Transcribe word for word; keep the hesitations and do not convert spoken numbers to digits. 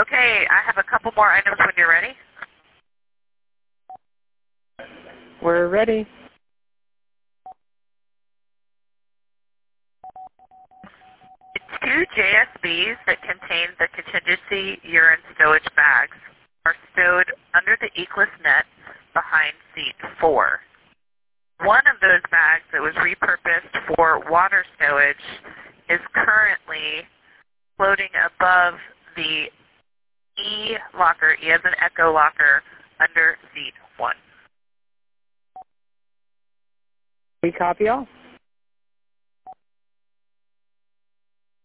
Okay, I have a couple more items when you're ready. We're ready. Two J S Bs that contain the contingency urine stowage bags are stowed under the Eclipse net behind seat four. One of those bags that was repurposed for water stowage is currently floating above the E locker, E as an echo locker, under seat one. We copy all.